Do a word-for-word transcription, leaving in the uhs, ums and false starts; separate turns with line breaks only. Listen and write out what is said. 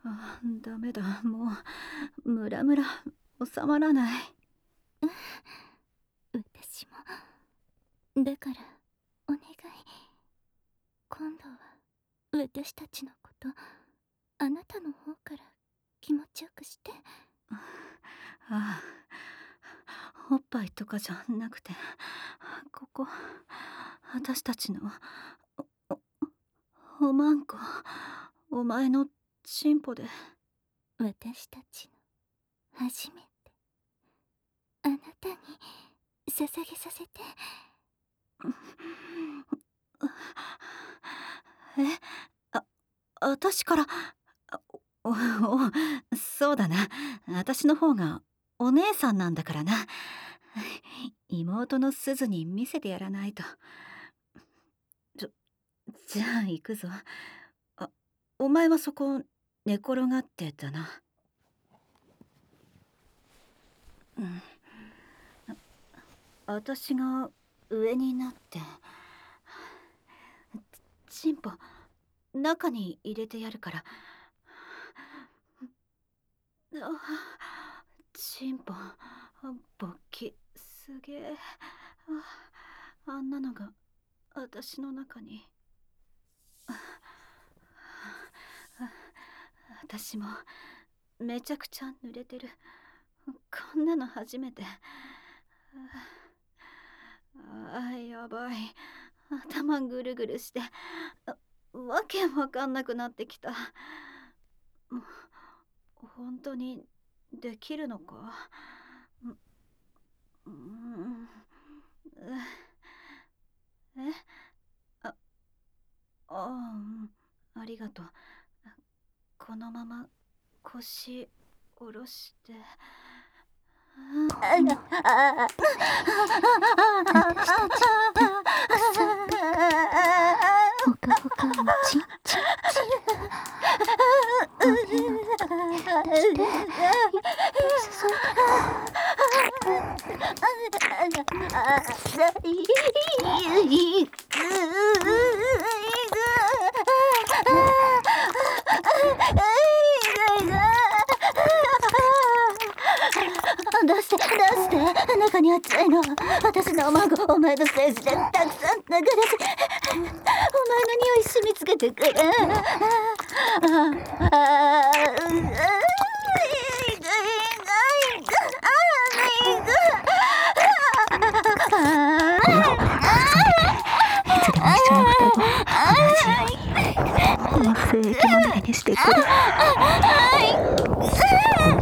あ、ダメだ、もうムラムラ収まらない。
私も。だからお願い、今度は私たちのことあなたの方から気持ちよくして。
ああ、おっぱいとかじゃなくて、ここ私たちのおおまんこ、お前のチンポで。
私たちの初めて、あなたに捧げさせて。
え、あ、私から。おお、そうだな、私の方がお姉さんなんだからな。妹のすずに見せてやらないと。じゃ、じゃあ行くぞ。あ、お前はそこ寝転がってたな。うん、私が上になってチンポ中に入れてやるから。あ、チンポ勃起すげえ。あ、あんなのが私の中に。私もめちゃくちゃ濡れてる。こんなの初めて。ああ、やばい。頭ぐるぐるしてわけわかんなくなってきた。本当にできるのか。う、うん、え、あ、ああ、ありがとう。このまま腰下ろして。
あら、ああ、私たちたくさんほかほかをチンチンチン。おねえ、出して、いっぱい注い出して出して、中に熱いの。私のお孫、お前の精子でたくさん流れて、お前の匂い染みつけてくる。精液まみれにしてくる。